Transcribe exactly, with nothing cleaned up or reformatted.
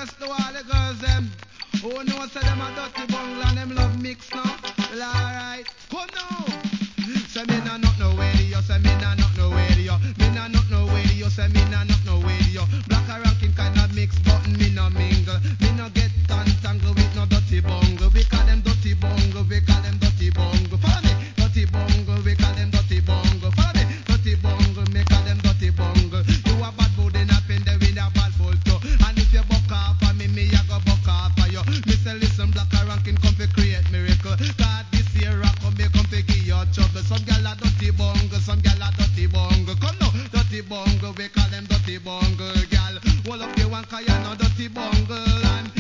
request to all the girls them. Who knows say them a dirty bungler and them love mix now? Well alright, come now.